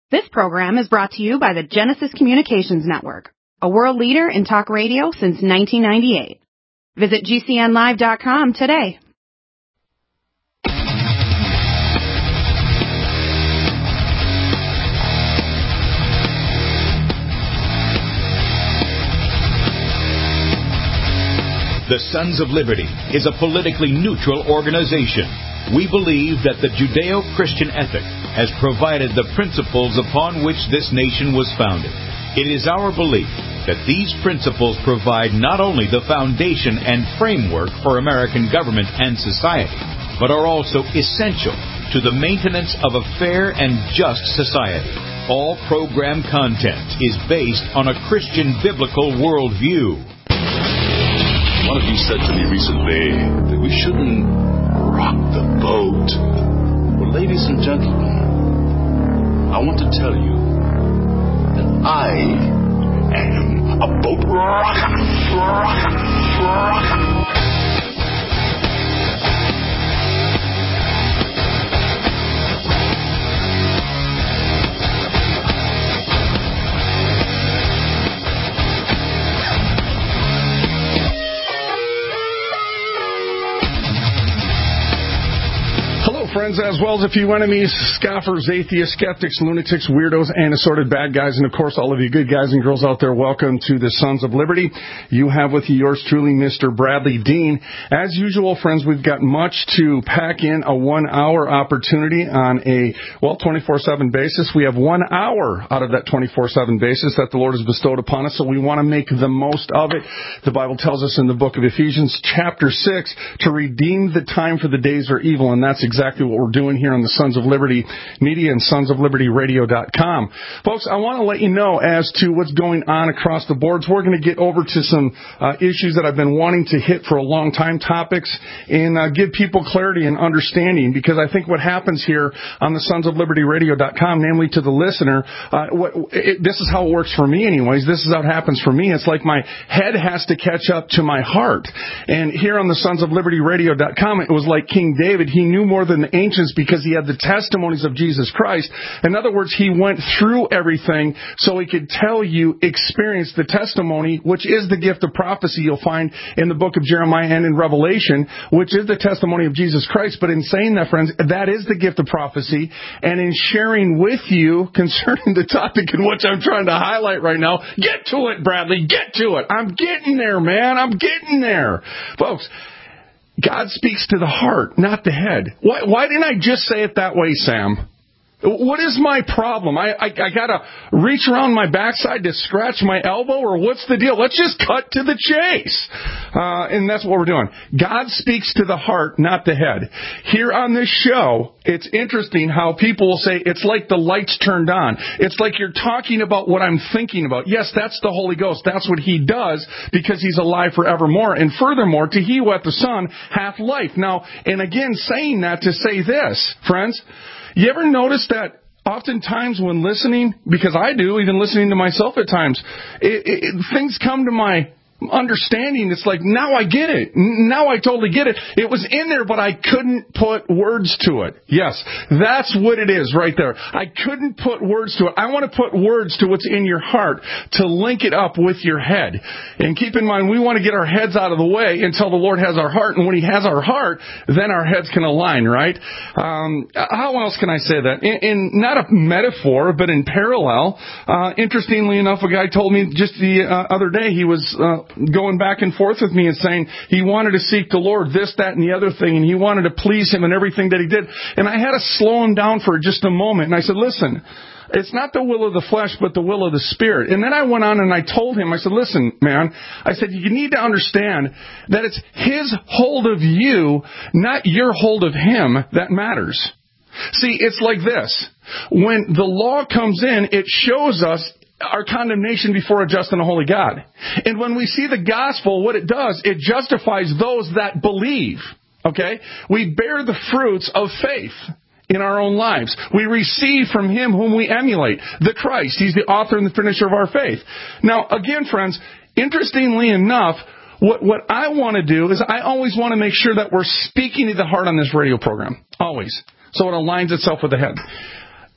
This program is brought to you by the Genesis Communications Network, a world leader in talk radio since 1998. Visit GCNlive.com today. The Sons of Liberty is a politically neutral organization. We believe that the Judeo-Christian ethic has provided the principles upon which this nation was founded. It is our belief that these principles provide not only the foundation and framework for American government and society, but are also essential to the maintenance of a fair and just society. All program content is based on a Christian biblical worldview. One of you said to me recently that we shouldn't rock the boat. Well, ladies and gentlemen, I want to tell you that I am a boat rocker. Friends, as well as a few enemies, scoffers, atheists, skeptics, lunatics, weirdos, and assorted bad guys, and of course all of you good guys and girls out there, welcome to the Sons of Liberty. You have with you yours truly, Mr. Bradley Dean. As usual, friends, we've got much to pack in a 1 hour opportunity on a, 24/7 basis. We have 1 hour out of that 24/7 basis that the Lord has bestowed upon us, so we want to make the most of it. The Bible tells us in the book of Ephesians, chapter 6, to redeem the time, for the days are evil, and that's exactly what we're doing here on the Sons of Liberty Media and sonsoflibertyradio.com. Folks, I want to let you know as to what's going on across the boards. We're going to get over to some issues that I've been wanting to hit for a long time, topics, and give people clarity and understanding, because I think what happens here on the sonsoflibertyradio.com, namely to the listener, this is how it works for me anyways. This is how it happens for me. It's like my head has to catch up to my heart. And here on the sonsoflibertyradio.com, it was like King David. He knew more than the ancients because he had the testimonies of Jesus Christ. In other words, he went through everything so he could tell you, experience the testimony, which is the gift of prophecy you'll find in the book of Jeremiah and in Revelation, which is the testimony of Jesus Christ. But in saying that, friends, that is the gift of prophecy. And in sharing with you concerning the topic in which I'm trying to highlight right now, get to it, Bradley, get to it. I'm getting there, man. I'm getting there. Folks, God speaks to the heart, not the head. Why didn't I just say it that way, Sam? What is my problem? I got to reach around my backside to scratch my elbow, or what's the deal? Let's just cut to the chase. And that's what we're doing. God speaks to the heart, not the head. Here on this show, it's interesting how people will say it's like the lights turned on. It's like you're talking about what I'm thinking about. Yes, that's the Holy Ghost. That's what He does, because He's alive forevermore. And furthermore, to he who hath the Son hath life. Now, and again, saying that to say this, friends, you ever notice that oftentimes when listening, because I do, even listening to myself at times, things come to my understanding. It's like, now I get it. Now I totally get it. It was in there, but I couldn't put words to it. Yes, that's what it is right there. I couldn't put words to it. I want to put words to what's in your heart to link it up with your head. And keep in mind, we want to get our heads out of the way until the Lord has our heart. And when He has our heart, then our heads can align, right? How else can I say that? In not a metaphor, but in parallel. Interestingly enough, a guy told me just the other day, he was going back and forth with me and saying he wanted to seek the Lord, this, that, and the other thing, and he wanted to please Him in everything that he did. And I had to slow him down for just a moment, and I said, listen, it's not the will of the flesh, but the will of the Spirit. And then I went on and I told him, I said, listen, man, I said, you need to understand that it's His hold of you, not your hold of Him, that matters. See, it's like this. When the law comes in, it shows us our condemnation before a just and a holy God. And when we see the gospel, what it does, it justifies those that believe. Okay? We bear the fruits of faith in our own lives. We receive from Him whom we emulate, the Christ. He's the author and the finisher of our faith. Now, again, friends, interestingly enough, what I want to do is I always want to make sure that we're speaking to the heart on this radio program. Always. So it aligns itself with the head.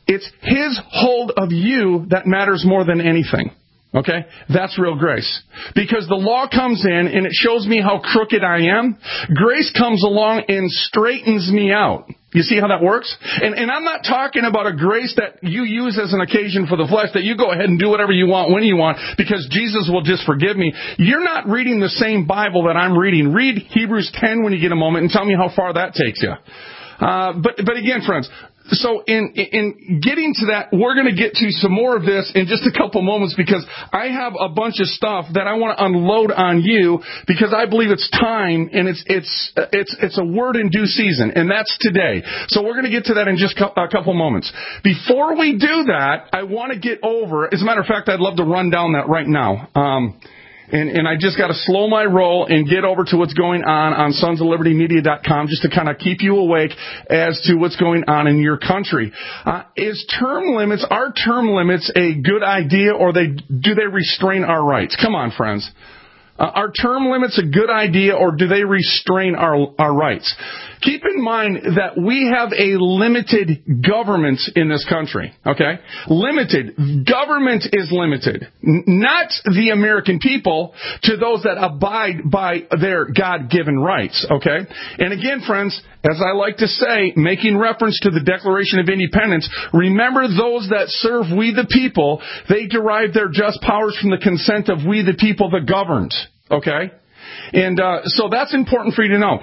It's His hold of you that matters more than anything. Okay? That's real grace. Because the law comes in and it shows me how crooked I am. Grace comes along and straightens me out. You see how that works? And I'm not talking about a grace that you use as an occasion for the flesh, that you go ahead and do whatever you want when you want because Jesus will just forgive me. You're not reading the same Bible that I'm reading. Read Hebrews 10 when you get a moment and tell me how far that takes you. But again, friends, so in getting to that, we're going to get to some more of this in just a couple moments because I have a bunch of stuff that I want to unload on you because I believe it's time and it's a word in due season, and that's today. So we're going to get to that in just a couple moments. Before we do that, I want to get over, as a matter of fact, I'd love to run down that right now. And I just got to slow my roll and get over to what's going on sonsoflibertymedia.com just to kind of keep you awake as to what's going on in your country. Are term limits a good idea, or do they restrain our rights? Come on, friends. Are term limits a good idea, or do they restrain our rights? Keep in mind that we have a limited government in this country, okay? Limited. Government is limited. Not the American people to those that abide by their God-given rights, okay? And again, friends, as I like to say, making reference to the Declaration of Independence, remember those that serve we the people, they derive their just powers from the consent of we the people, the governed, okay? And so that's important for you to know.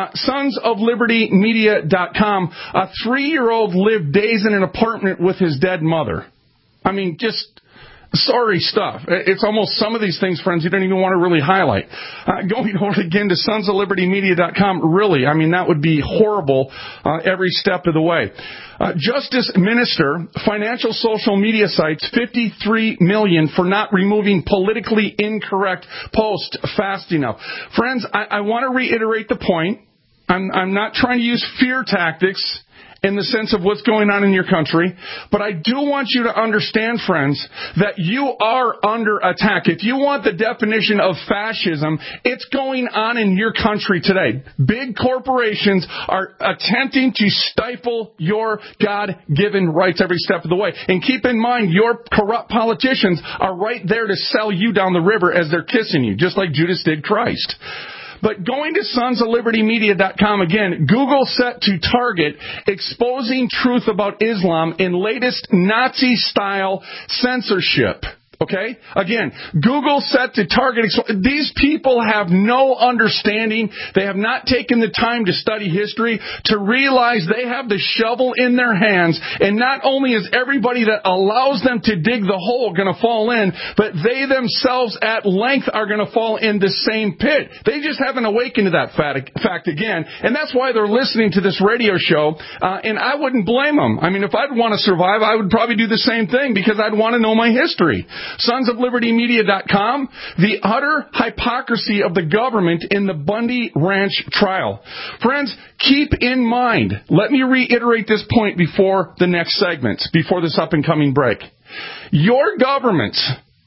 SonsOfLibertyMedia.com, a 3-year-old lived days in an apartment with his dead mother. I mean, just sorry stuff. It's almost some of these things, friends, you don't even want to really highlight. Going over again to SonsOfLibertyMedia.com, really, I mean, that would be horrible every step of the way. Justice Minister, financial social media sites, $53 million for not removing politically incorrect posts fast enough. Friends, I want to reiterate the point. I'm not trying to use fear tactics in the sense of what's going on in your country. But I do want you to understand, friends, that you are under attack. If you want the definition of fascism, it's going on in your country today. Big corporations are attempting to stifle your God-given rights every step of the way. And keep in mind, your corrupt politicians are right there to sell you down the river as they're kissing you, just like Judas did Christ. But going to SonsOfLibertyMedia.com again, Google set to target exposing truth about Islam in latest Nazi-style censorship. Okay? Again, Google set to target. These people have no understanding. They have not taken the time to study history to realize they have the shovel in their hands. And not only is everybody that allows them to dig the hole going to fall in, but they themselves at length are going to fall in the same pit. They just haven't awakened to that fact again. And that's why they're listening to this radio show. And I wouldn't blame them. I mean, if I'd want to survive, I would probably do the same thing because I'd want to know my history. SonsOfLibertyMedia.com, the utter hypocrisy of the government in the Bundy Ranch trial. Friends, keep in mind, let me reiterate this point before the next segment, before this up-and-coming break. Your government,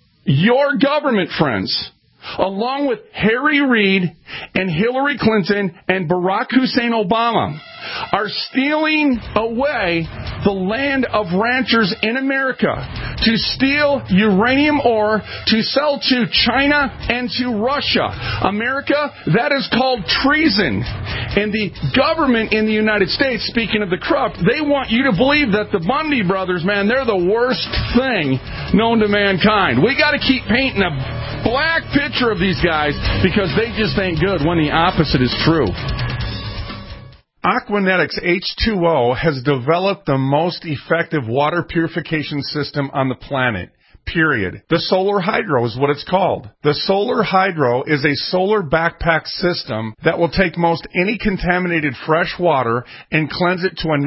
friends, along with Harry Reid and Hillary Clinton and Barack Hussein Obama, are stealing away the land of ranchers in America to steal uranium ore to sell to China and to Russia. America, that is called treason. And the government in the United States, speaking of the corrupt, they want you to believe that the Bundy brothers, man, they're the worst thing known to mankind. We got to keep painting a black picture of these guys because they just ain't good when the opposite is true. Aquanetics H2O has developed the most effective water purification system on the planet. Period. The Solar Hydro is what it's called. The Solar Hydro is a solar backpack system that will take most any contaminated fresh water and cleanse it to a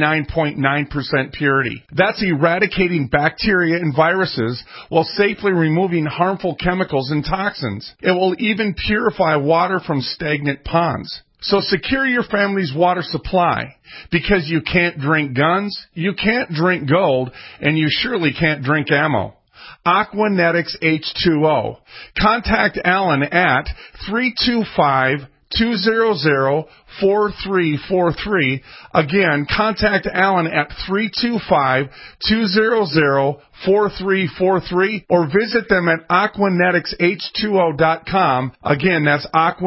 99.9% purity. That's eradicating bacteria and viruses while safely removing harmful chemicals and toxins. It will even purify water from stagnant ponds. So secure your family's water supply, because you can't drink guns, you can't drink gold, and you surely can't drink ammo. Aquanetics H2O. Contact Alan at 325 325-200-4343. Again, contact Alan at 325-200-4343 or visit them at aquaneticsH2O.com. Again, that's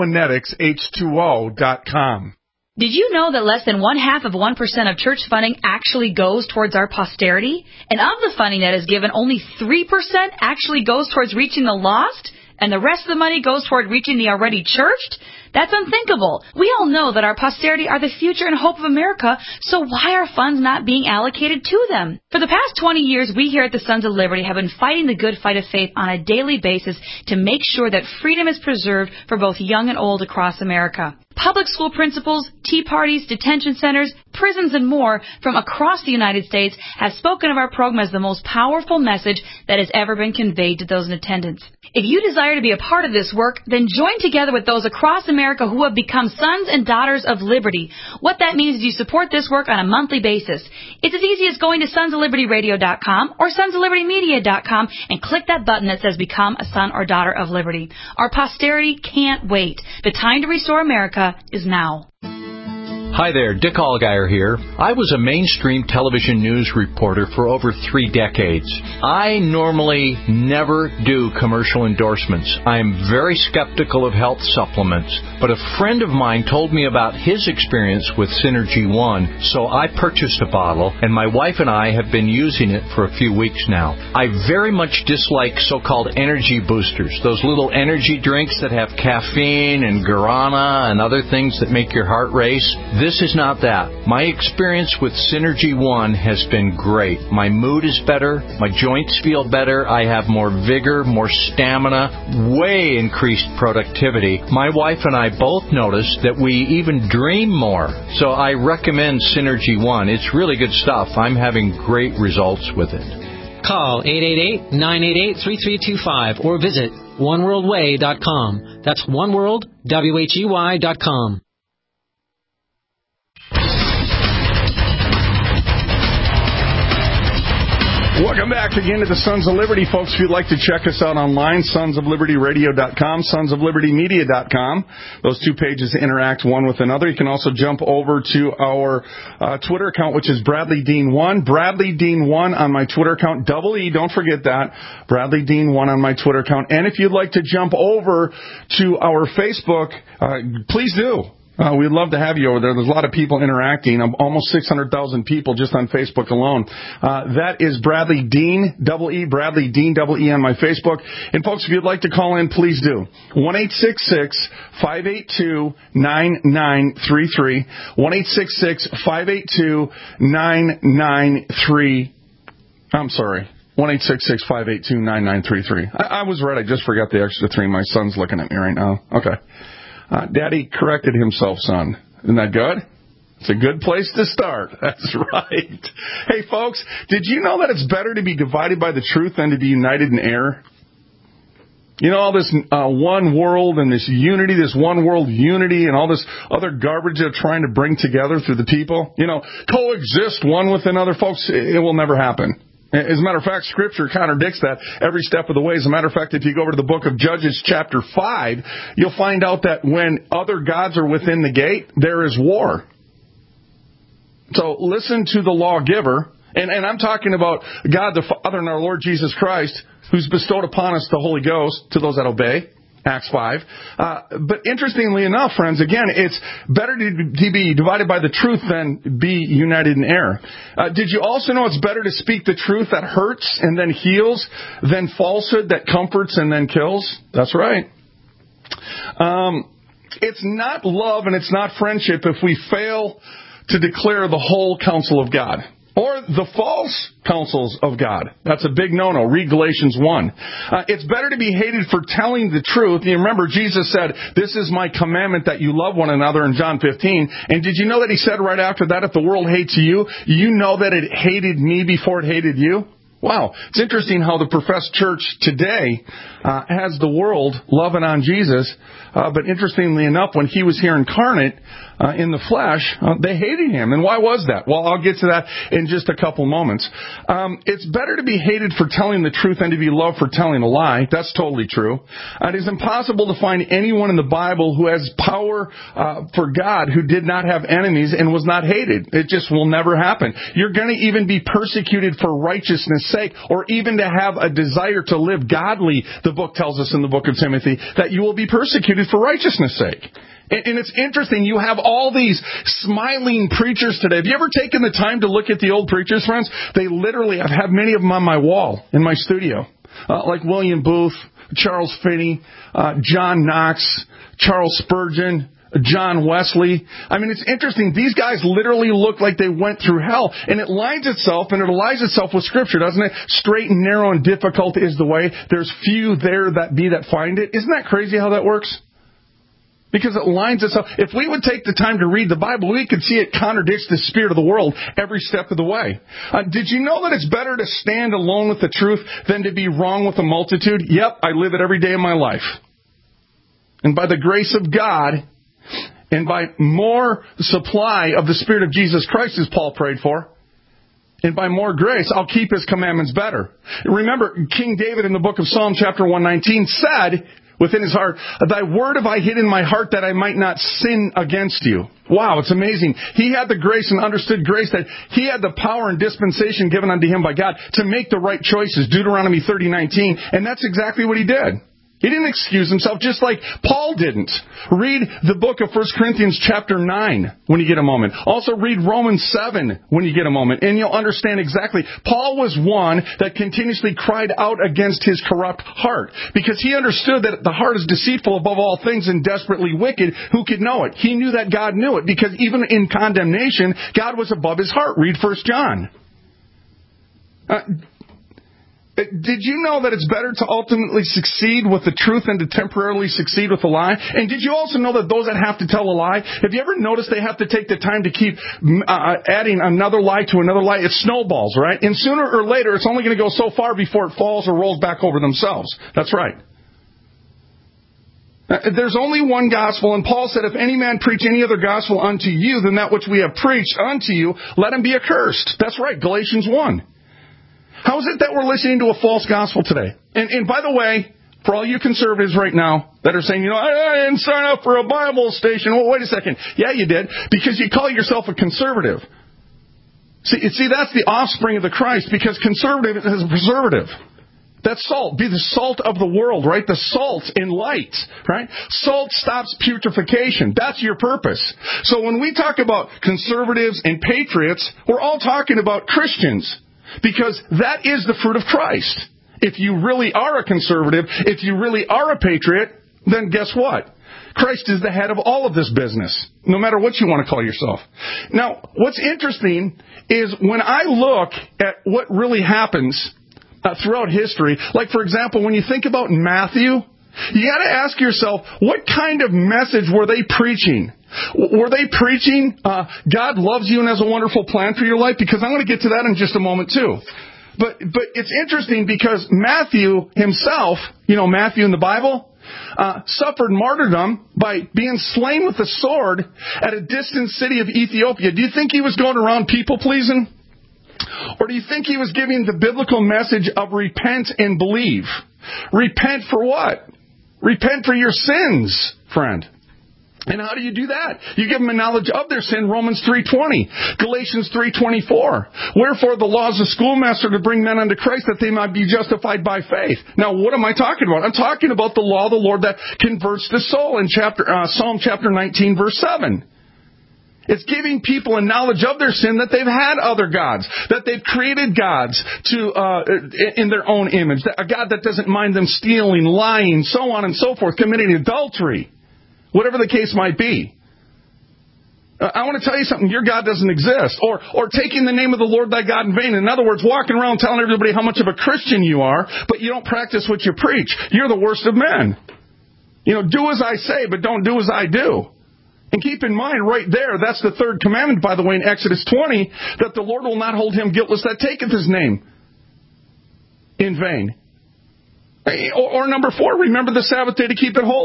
aquaneticsH2O.com. Did you know that less than 0.5% of church funding actually goes towards our posterity? And of the funding that is given, only 3% actually goes towards reaching the lost? And the rest of the money goes toward reaching the already churched? That's unthinkable. We all know that our posterity are the future and hope of America, so why are funds not being allocated to them? For the past 20 years, we here at the Sons of Liberty have been fighting the good fight of faith on a daily basis to make sure that freedom is preserved for both young and old across America. Public school principals, tea parties, detention centers, prisons, and more from across the United States have spoken of our program as the most powerful message that has ever been conveyed to those in attendance. If you desire to be a part of this work, then join together with those across America who have become sons and daughters of liberty. What that means is you support this work on a monthly basis. It's as easy as going to sonsoflibertyradio.com or sonsoflibertymedia.com and click that button that says Become a Son or Daughter of Liberty. Our posterity can't wait. The time to restore America is now. Hi there, Dick Allgaier here. I was a mainstream television news reporter for over 3 decades. I normally never do commercial endorsements. I am very skeptical of health supplements, but a friend of mine told me about his experience with Synergy One, so I purchased a bottle, and my wife and I have been using it for a few weeks now. I very much dislike so-called energy boosters, those little energy drinks that have caffeine and guarana and other things that make your heart race. This is not that. My experience with Synergy One has been great. My mood is better. My joints feel better. I have more vigor, more stamina, way increased productivity. My wife and I both noticed that we even dream more. So I recommend Synergy One. It's really good stuff. I'm having great results with it. Call 888-988-3325 or visit oneworldway.com. That's oneworldwhey.com. Welcome back again to the Sons of Liberty, folks. If you'd like to check us out online, sonsoflibertyradio.com, sonsoflibertymedia.com. Those two pages interact one with another. You can also jump over to our Twitter account, which is Bradley Dean 1. Bradley Dean 1 on my Twitter account. Double E, don't forget that. Bradley Dean 1 on my Twitter account. And if you'd like to jump over to our Facebook, please do. We'd love to have you over there. There's a lot of people interacting. Almost 600,000 people just on Facebook alone. That is Bradley Dean, double E, Bradley Dean, double E on my Facebook. And folks, if you'd like to call in, please do. 1-866-582-9933. 1-866-582-993. I'm sorry. 1-866-582-9933. I was right. I just forgot the extra 3. My son's looking at me right now. Okay. Daddy corrected himself, son. Isn't that good? It's a good place to start. That's right. Hey, folks, did you know that it's better to be divided by the truth than to be united in error? You know, all this one world and this unity, this one world unity and all this other garbage they're trying to bring together through the people? You know, coexist one with another, folks, it will never happen. As a matter of fact, Scripture contradicts that every step of the way. As a matter of fact, if you go over to the book of Judges chapter 5, you'll find out that when other gods are within the gate, there is war. So listen to the lawgiver, and I'm talking about God the Father and our Lord Jesus Christ, who's bestowed upon us the Holy Ghost to those that obey. Acts 5. But interestingly enough, friends, again, it's better to be divided by the truth than be united in error. Did you also know it's better to speak the truth that hurts and then heals than falsehood that comforts and then kills? That's right. It's not love and it's not friendship if we fail to declare the whole counsel of God. Or the false counsels of God. That's a big no-no. Read Galatians 1. It's better to be hated for telling the truth. You remember Jesus said, "This is my commandment that you love one another" in John 15. And did you know that he said right after that, if the world hates you, you know that it hated me before it hated you? Wow. It's interesting how the professed church today has the world loving on Jesus. But interestingly enough, when he was here incarnate, in the flesh, they hated him. And why was that? Well, I'll get to that in just a couple moments. It's better to be hated for telling the truth than to be loved for telling a lie. That's totally true. It is impossible to find anyone in the Bible who has power for God who did not have enemies and was not hated. It just will never happen. You're going to even be persecuted for righteousness' sake, or even to have a desire to live godly, the book tells us in the book of Timothy, that you will be persecuted for righteousness' sake. And it's interesting, you have all these smiling preachers today. Have you ever taken the time to look at the old preachers, friends? They literally, I've had many of them on my wall in my studio. Like William Booth, Charles Finney, John Knox, Charles Spurgeon, John Wesley. I mean, it's interesting. These guys literally look like they went through hell. And it aligns itself with Scripture, doesn't it? Straight and narrow and difficult is the way. There's few there that find it. Isn't that crazy how that works? Because it lines itself. If we would take the time to read the Bible, we could see it contradicts the spirit of the world every step of the way. Did you know that it's better to stand alone with the truth than to be wrong with a multitude? Yep, I live it every day of my life. And by the grace of God, and by more supply of the Spirit of Jesus Christ, as Paul prayed for, and by more grace, I'll keep His commandments better. Remember, King David in the book of Psalm chapter 119 said within his heart, "Thy word have I hid in my heart that I might not sin against you." Wow, it's amazing. He had the grace and understood grace that he had the power and dispensation given unto him by God to make the right choices. Deuteronomy 30:19, and that's exactly what he did. He didn't excuse himself, just like Paul didn't. Read the book of 1 Corinthians chapter 9 when you get a moment. Also read Romans 7 when you get a moment, and you'll understand exactly. Paul was one that continuously cried out against his corrupt heart, because he understood that the heart is deceitful above all things and desperately wicked. Who could know it? He knew that God knew it, because even in condemnation, God was above his heart. Read 1 John. Did you know that it's better to ultimately succeed with the truth than to temporarily succeed with a lie? And did you also know that those that have to tell a lie, have you ever noticed they have to take the time to keep adding another lie to another lie? It snowballs, right? And sooner or later, it's only going to go so far before it falls or rolls back over themselves. That's right. There's only one gospel, and Paul said, "If any man preach any other gospel unto you than that which we have preached unto you, let him be accursed." That's right, Galatians 1. How is it that we're listening to a false gospel today? And by the way, for all you conservatives right now that are saying, I didn't sign up for a Bible station. Well, wait a second. Yeah, you did, because you call yourself a conservative. See, that's the offspring of the Christ, because conservative is a preservative. That's salt. Be the salt of the world, right? The salt in light, right? Salt stops putrefaction. That's your purpose. So when we talk about conservatives and patriots, we're all talking about Christians. Because that is the fruit of Christ. If you really are a conservative, if you really are a patriot, then guess what? Christ is the head of all of this business, no matter what you want to call yourself. Now, what's interesting is when I look at what really happens throughout history, like, for example, when you think about Matthew, you got to ask yourself, what kind of message were they preaching? Were they preaching God loves you and has a wonderful plan for your life? Because I'm going to get to that in just a moment too. But it's interesting because Matthew himself, Matthew in the Bible, suffered martyrdom by being slain with a sword at a distant city of Ethiopia. Do you think he was going around people pleasing? Or do you think he was giving the biblical message of repent and believe? Repent for what? Repent for your sins, friend. And how do you do that? You give them a knowledge of their sin, Romans 3:20, Galatians 3:24. Wherefore the law is a schoolmaster to bring men unto Christ, that they might be justified by faith. Now, what am I talking about? I'm talking about the law of the Lord that converts the soul in Psalm chapter 19, verse 7. It's giving people a knowledge of their sin, that they've had other gods, that they've created gods in their own image, a God that doesn't mind them stealing, lying, so on and so forth, committing adultery. Whatever the case might be. I want to tell you something. Your God doesn't exist. Or taking the name of the Lord thy God in vain. In other words, walking around telling everybody how much of a Christian you are, but you don't practice what you preach. You're the worst of men. Do as I say, but don't do as I do. And keep in mind, right there, that's the third commandment, by the way, in Exodus 20, that the Lord will not hold him guiltless that taketh his name in vain. Or number 4, remember the Sabbath day to keep it holy.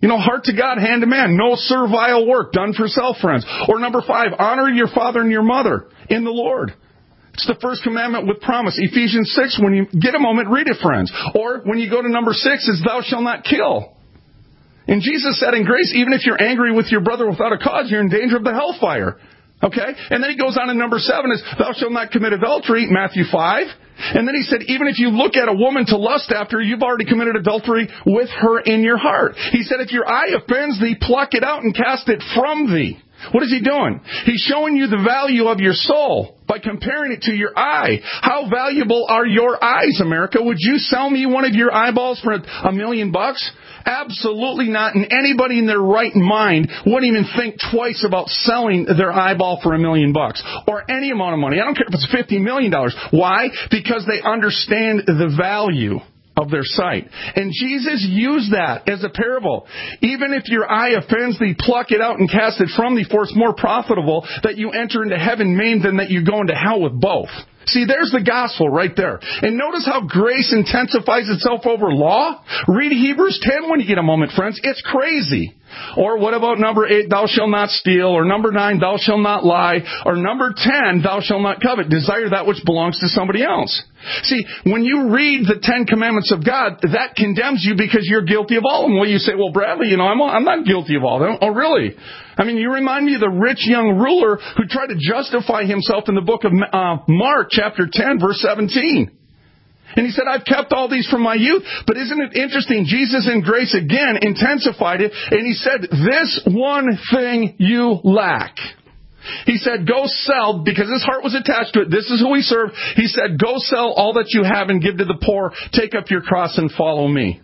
Heart to God, hand to man. No servile work done for self, friends. Or number 5, honor your father and your mother in the Lord. It's the first commandment with promise. Ephesians 6, when you get a moment, read it, friends. Or when you go to number 6, is thou shalt not kill. And Jesus said in grace, even if you're angry with your brother without a cause, you're in danger of the hellfire. Okay? And then he goes on in number 7 is, thou shalt not commit adultery, Matthew 5. And then he said, even if you look at a woman to lust after, you've already committed adultery with her in your heart. He said, if your eye offends thee, pluck it out and cast it from thee. What is he doing? He's showing you the value of your soul by comparing it to your eye. How valuable are your eyes, America? Would you sell me one of your eyeballs for $1 million? Absolutely not. And anybody in their right mind wouldn't even think twice about selling their eyeball for $1 million or any amount of money. I don't care if it's $50 million. Why? Because they understand the value of their sight. And Jesus used that as a parable. Even if your eye offends thee, pluck it out and cast it from thee, for it's more profitable that you enter into heaven maimed than that you go into hell with both. See, there's the gospel right there. And notice how grace intensifies itself over law. Read Hebrews 10 when you get a moment, friends. It's crazy. Or what about number 8, thou shalt not steal? Or number 9, thou shalt not lie? Or number 10, thou shalt not covet. Desire that which belongs to somebody else. See, when you read the 10 commandments of God, that condemns you because you're guilty of all of them. Well, you say, well, Bradley, I'm not guilty of all of them. Oh, really? I mean, you remind me of the rich young ruler who tried to justify himself in the book of Mark, chapter 10, verse 17. And he said, I've kept all these from my youth. But isn't it interesting? Jesus in grace again intensified it. And he said, this one thing you lack. He said, go sell, because his heart was attached to it. This is who he served. He said, go sell all that you have and give to the poor. Take up your cross and follow me.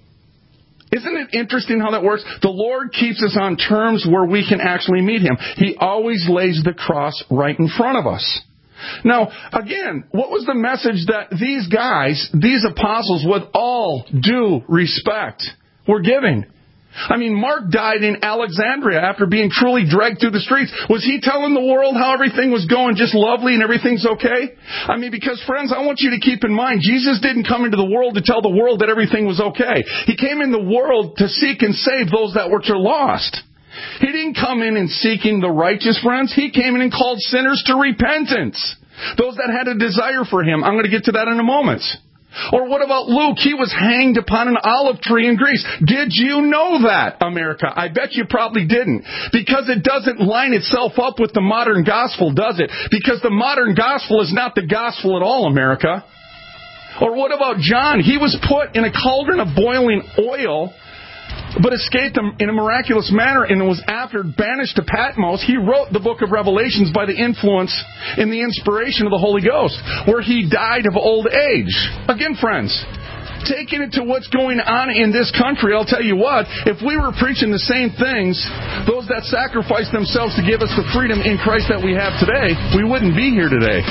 Isn't it interesting how that works? The Lord keeps us on terms where we can actually meet Him. He always lays the cross right in front of us. Now, again, what was the message that these guys, these apostles, with all due respect, were giving? I mean, Mark died in Alexandria after being truly dragged through the streets. Was he telling the world how everything was going just lovely and everything's okay? I mean, because, friends, I want you to keep in mind, Jesus didn't come into the world to tell the world that everything was okay. He came in the world to seek and save those that were lost. He didn't come in and seeking the righteous, friends. He came in and called sinners to repentance. Those that had a desire for Him. I'm going to get to that in a moment. Or what about Luke? He was hanged upon an olive tree in Greece. Did you know that, America? I bet you probably didn't. Because it doesn't line itself up with the modern gospel, does it? Because the modern gospel is not the gospel at all, America. Or what about John? He was put in a cauldron of boiling oil, but escaped in a miraculous manner, and was after banished to Patmos. He wrote the book of Revelations by the influence and the inspiration of the Holy Ghost, where he died of old age. Again, friends, taking it to what's going on in this country, I'll tell you what, if we were preaching the same things, those that sacrificed themselves to give us the freedom in Christ that we have today, we wouldn't be here today.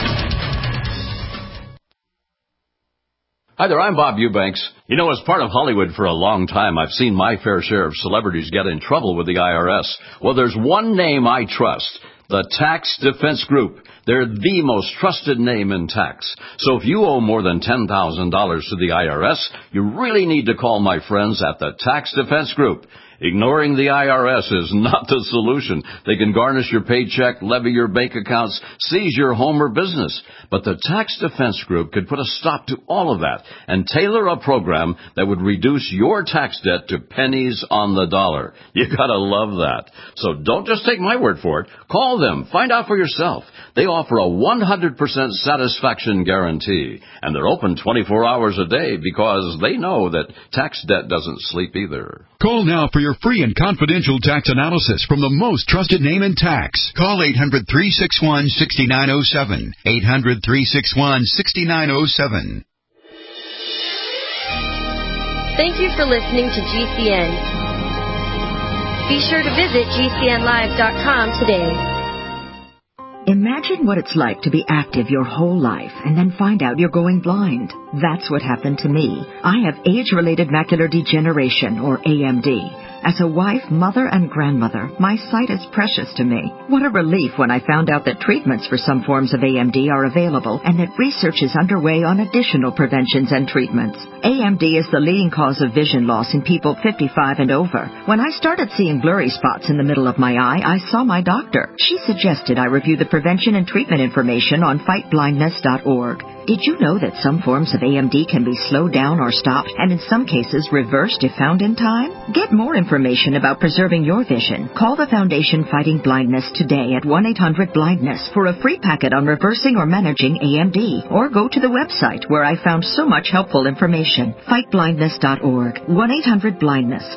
Hi there, I'm Bob Eubanks. You know, as part of Hollywood for a long time, I've seen my fair share of celebrities get in trouble with the IRS. Well, there's one name I trust, the Tax Defense Group. They're the most trusted name in tax. So if you owe more than $10,000 to the IRS, you really need to call my friends at the Tax Defense Group. Ignoring the IRS is not the solution. They can garnish your paycheck, levy your bank accounts, seize your home or business. But the Tax Defense Group could put a stop to all of that and tailor a program that would reduce your tax debt to pennies on the dollar. You gotta love that. So don't just take my word for it. Call them. Find out for yourself. They offer a 100% satisfaction guarantee. And they're open 24 hours a day because they know that tax debt doesn't sleep either. Call now for your free and confidential tax analysis from the most trusted name in tax. Call 800-361-6907. 800-361-6907. Thank you for listening to GCN. Be sure to visit GCNlive.com today. Imagine Imagine what it's like to be active your whole life and then find out you're going blind. That's what happened to me. I have age-related macular degeneration, or AMD. As a wife, mother, and grandmother, my sight is precious to me. What a relief when I found out that treatments for some forms of AMD are available and that research is underway on additional preventions and treatments. AMD is the leading cause of vision loss in people 55 and over. When I started seeing blurry spots in the middle of my eye, I saw my doctor. She suggested I review the prevention and treatment information on fightblindness.org. Did you know that some forms of AMD can be slowed down or stopped, and in some cases reversed if found in time? Get more information about preserving your vision. Call the Foundation Fighting Blindness today at 1-800-BLINDNESS for a free packet on reversing or managing AMD. Or go to the website where I found so much helpful information. Fightblindness.org, 1-800-BLINDNESS,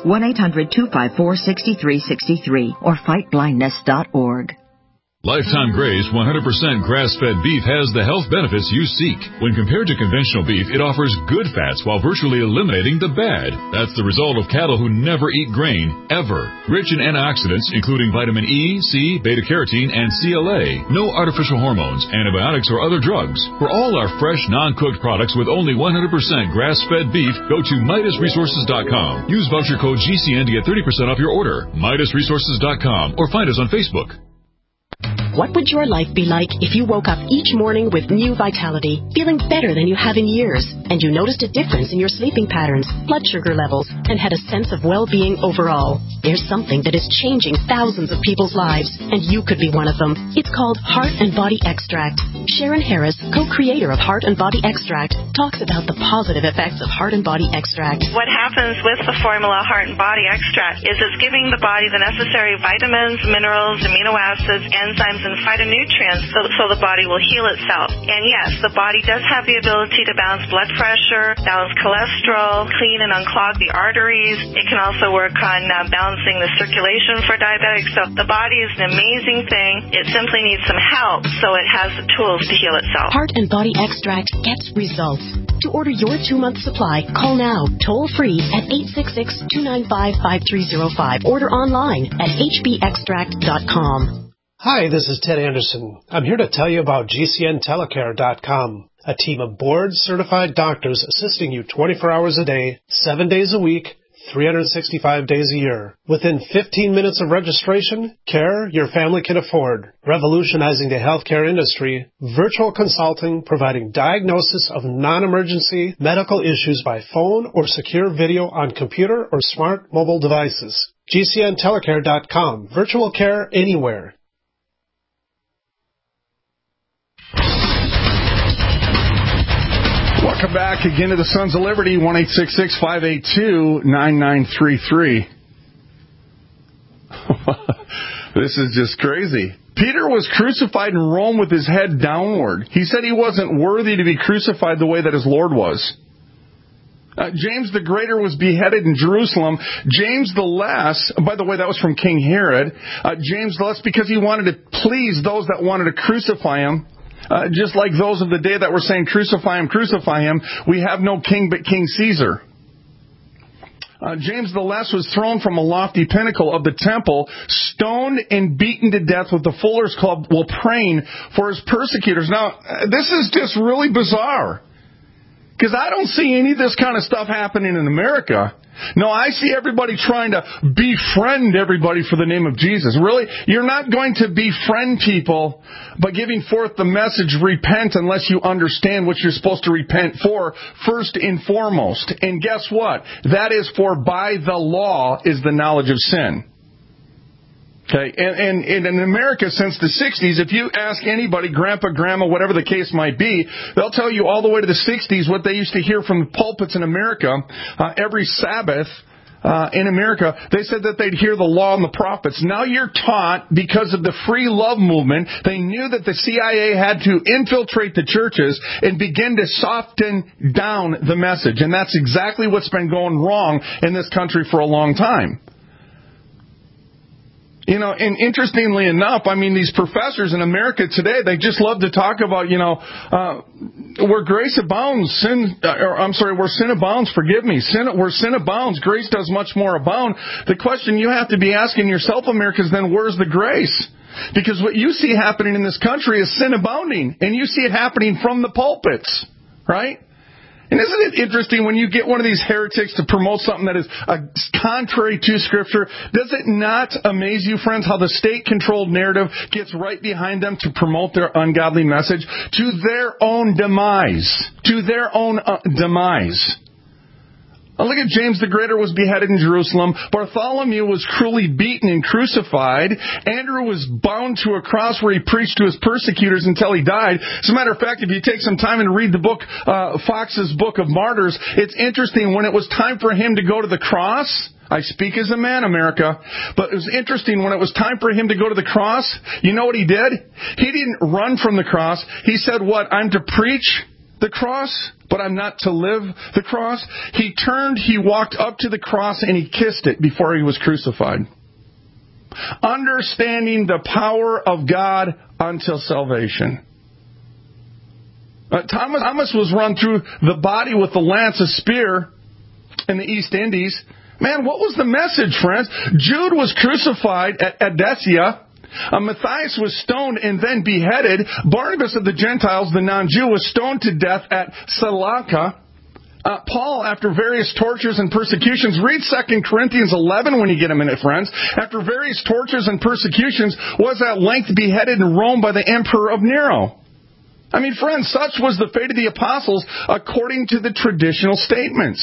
1-800-254-6363, or fightblindness.org. Lifetime Grace 100% grass-fed beef has the health benefits you seek. When compared to conventional beef, it offers good fats while virtually eliminating the bad. That's the result of cattle who never eat grain, ever. Rich in antioxidants, including vitamin E, C, beta-carotene, and CLA. No artificial hormones, antibiotics, or other drugs. For all our fresh, non-cooked products with only 100% grass-fed beef, go to MidasResources.com. Use voucher code GCN to get 30% off your order. MidasResources.com, or find us on Facebook. What would your life be like if you woke up each morning with new vitality, feeling better than you have in years, and you noticed a difference in your sleeping patterns, blood sugar levels, and had a sense of well-being overall? There's something that is changing thousands of people's lives, and you could be one of them. It's called Heart and Body Extract. Sharon Harris, co-creator of Heart and Body Extract, talks about the positive effects of Heart and Body Extract. What happens with the formula Heart and Body Extract is it's giving the body the necessary vitamins, minerals, amino acids, enzymes, and phytonutrients so the body will heal itself. And yes, the body does have the ability to balance blood pressure, balance cholesterol, clean and unclog the arteries. It can also work on balancing the circulation for diabetics. So the body is an amazing thing. It simply needs some help so it has the tools to heal itself. Heart and Body Extract gets results. To order your 2-month supply, call now, toll free at 866-295-5305. Order online at hbextract.com. Hi, this is Ted Anderson. I'm here to tell you about GCNTelecare.com, a team of board-certified doctors assisting you 24 hours a day, 7 days a week, 365 days a year. Within 15 minutes of registration, care your family can afford. Revolutionizing the healthcare industry, virtual consulting providing diagnosis of non-emergency medical issues by phone or secure video on computer or smart mobile devices. GCNTelecare.com, virtual care anywhere. Welcome back again to the Sons of Liberty, 1-866-582-9933. This is just crazy. Peter was crucified in Rome with his head downward. He said he wasn't worthy to be crucified the way that his Lord was. James the Greater was beheaded in Jerusalem. James the Less, by the way, that was from King Herod. James the Less, because he wanted to please those that wanted to crucify him. Just like those of the day that were saying, crucify him, we have no king but King Caesar. James the Less was thrown from a lofty pinnacle of the temple, stoned and beaten to death with the Fuller's Club while praying for his persecutors. Now, this is just really bizarre, because I don't see any of this kind of stuff happening in America. No, I see everybody trying to befriend everybody for the name of Jesus. Really, you're not going to befriend people by giving forth the message, repent, unless you understand what you're supposed to repent for, first and foremost. And guess what? That is for by the law is the knowledge of sin. Okay, and in America since the 60s, if you ask anybody, grandpa, grandma, whatever the case might be, they'll tell you all the way to the 60s what they used to hear from the pulpits in America every Sabbath in America. They said that they'd hear the law and the prophets. Now you're taught, because of the free love movement, they knew that the CIA had to infiltrate the churches and begin to soften down the message. And that's exactly what's been going wrong in this country for a long time. You know, and interestingly enough, I mean, these professors in America today, they just love to talk about, where grace abounds, where sin abounds, forgive me. Where sin abounds, grace does much more abound. The question you have to be asking yourself, America, is then where's the grace? Because what you see happening in this country is sin abounding, and you see it happening from the pulpits, right? And isn't it interesting when you get one of these heretics to promote something that is contrary to Scripture? Does it not amaze you, friends, how the state-controlled narrative gets right behind them to promote their ungodly message to their own demise? To their own demise. Look at James the Greater was beheaded in Jerusalem. Bartholomew was cruelly beaten and crucified. Andrew was bound to a cross where he preached to his persecutors until he died. As a matter of fact, if you take some time and read the book, Fox's Book of Martyrs, it's interesting when it was time for him to go to the cross. I speak as a man, America. But it was interesting when it was time for him to go to the cross. You know what he did? He didn't run from the cross. He said, what? I'm to preach the cross, but I'm not to live the cross. He turned, he walked up to the cross, and he kissed it before he was crucified. Understanding the power of God until salvation. Thomas was run through the body with the lance, a spear, in the East Indies. Man, what was the message, friends? Jude was crucified at Edessa. Matthias was stoned and then beheaded. Barnabas of the Gentiles, the non-Jew, was stoned to death at Seleucia. Paul, after various tortures and persecutions, read 2 Corinthians 11 when you get a minute, friends. After various tortures and persecutions, was at length beheaded in Rome by the emperor of Nero. I mean, friends, such was the fate of the apostles according to the traditional statements.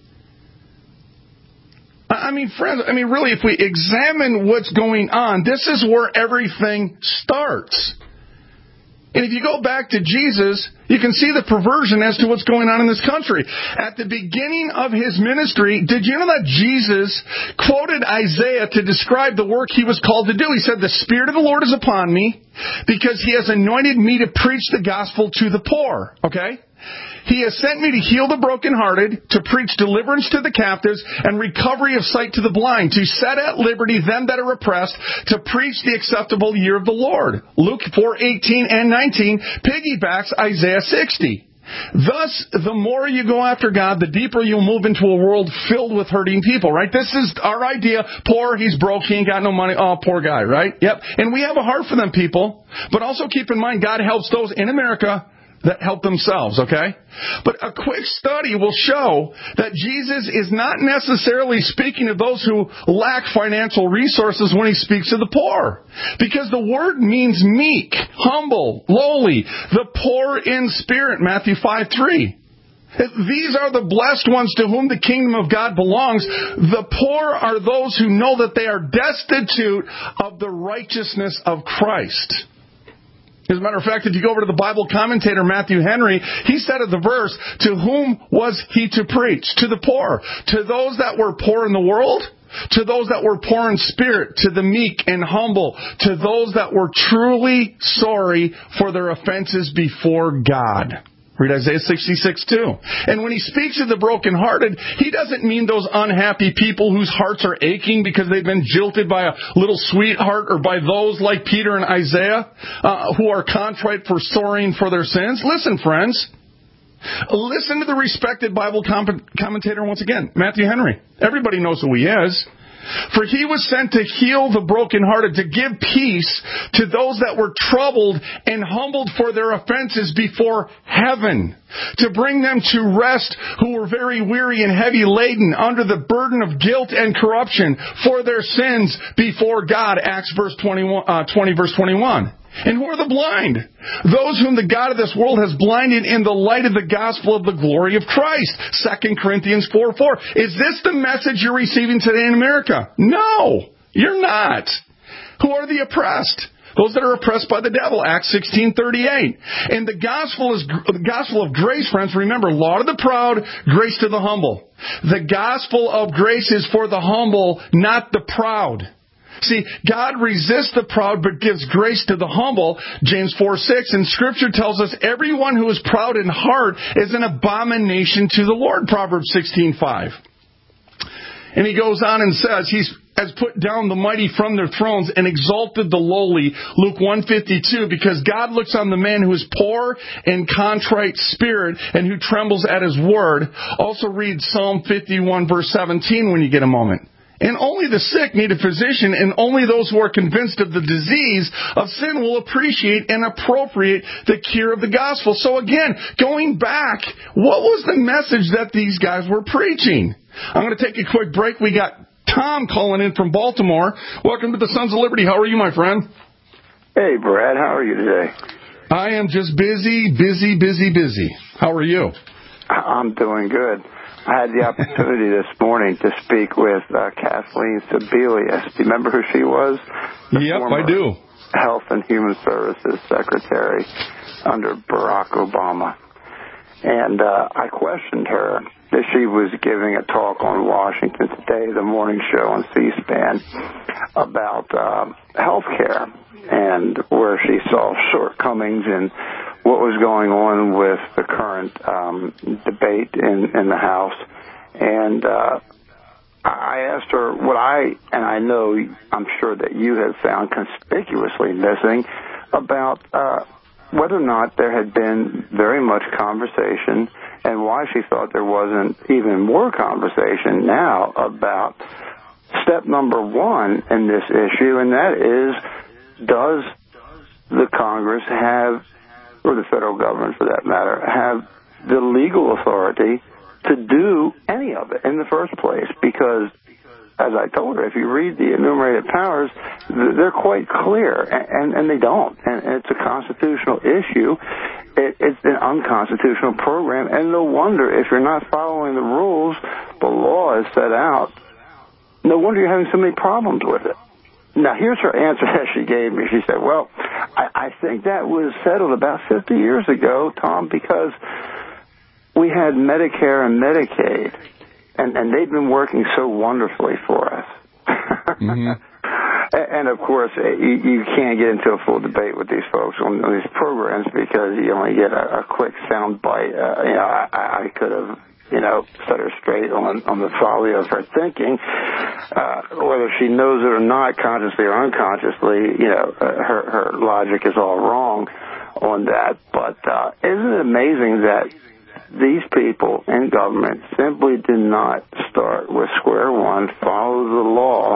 I mean, friends, really, if we examine what's going on, this is where everything starts. And if you go back to Jesus, you can see the perversion as to what's going on in this country. At the beginning of his ministry, did you know that Jesus quoted Isaiah to describe the work he was called to do? He said, the Spirit of the Lord is upon me because he has anointed me to preach the gospel to the poor. Okay? He has sent me to heal the brokenhearted, to preach deliverance to the captives, and recovery of sight to the blind, to set at liberty them that are oppressed, to preach the acceptable year of the Lord. Luke 4:18 and 19 piggybacks Isaiah 60. Thus, the more you go after God, the deeper you'll move into a world filled with hurting people, right? This is our idea. Poor, he's broke, he ain't got no money. Oh, poor guy, right? Yep. And we have a heart for them people. But also keep in mind, God helps those in America that help themselves, okay? But a quick study will show that Jesus is not necessarily speaking of those who lack financial resources when he speaks to the poor. Because the word means meek, humble, lowly, the poor in spirit, Matthew 5:3. These are the blessed ones to whom the kingdom of God belongs. The poor are those who know that they are destitute of the righteousness of Christ. As a matter of fact, if you go over to the Bible commentator Matthew Henry, he said of the verse, to whom was he to preach? To the poor. To those that were poor in the world. To those that were poor in spirit. To the meek and humble. To those that were truly sorry for their offenses before God. Read Isaiah 66:2. And when he speaks of the brokenhearted, he doesn't mean those unhappy people whose hearts are aching because they've been jilted by a little sweetheart, or by those like Peter and Isaiah who are contrite for sorrowing for their sins. Listen, friends. Listen to the respected Bible commentator once again, Matthew Henry. Everybody knows who he is. For he was sent to heal the brokenhearted, to give peace to those that were troubled and humbled for their offenses before heaven, to bring them to rest who were very weary and heavy laden under the burden of guilt and corruption for their sins before God. Acts 20 verse 21. And who are the blind? Those whom the God of this world has blinded in the light of the gospel of the glory of Christ. 2 Corinthians 4:4. Is this the message you're receiving today in America? No, you're not. Who are the oppressed? Those that are oppressed by the devil. Acts 16:38. And the gospel is the gospel of grace, friends. Remember, law to the proud, grace to the humble. The gospel of grace is for the humble, not the proud. See, God resists the proud but gives grace to the humble, James 4:6, and Scripture tells us everyone who is proud in heart is an abomination to the Lord, Proverbs 16:5. And he goes on and says, He has put down the mighty from their thrones and exalted the lowly, Luke 1:52, because God looks on the man who is poor and contrite spirit and who trembles at his word. Also read Psalm 51 verse 17 when you get a moment. And only the sick need a physician, and only those who are convinced of the disease of sin will appreciate and appropriate the cure of the gospel. So again, going back, what was the message that these guys were preaching? I'm going to take a quick break. We got Tom calling in from Baltimore. Welcome to the Sons of Liberty. How are you, my friend? Hey, Brad. How are you today? I am just busy. How are you? I'm doing good. I had the opportunity this morning to speak with Kathleen Sebelius. Do you remember who she was? Yep, I do. Health and Human Services Secretary under Barack Obama. And I questioned her that she was giving a talk on Washington Today, the morning show on C-SPAN, about health care and where she saw shortcomings in what was going on with the current debate in the House. And I asked her what I'm sure that you have found conspicuously missing about whether or not there had been very much conversation and why she thought there wasn't even more conversation now about step number one in this issue, and that is, does the Congress have, or the federal government for that matter, have the legal authority to do any of it in the first place? Because, as I told her, if you read the enumerated powers, they're quite clear, and they don't. And it's a constitutional issue. It's an unconstitutional program, and no wonder if you're not following the rules, the law is set out, no wonder you're having so many problems with it. Now, here's her answer that she gave me. She said, well, I think that was settled about 50 years ago, Tom, because we had Medicare and Medicaid, and they've been working so wonderfully for us. Mm-hmm. And, of course, you can't get into a full debate with these folks on these programs because you only get a quick sound bite. I could have, set her straight on the folly of her thinking. Whether she knows it or not, consciously or unconsciously, her logic is all wrong on that. But isn't it amazing that these people in government simply did not start with square one, follow the law,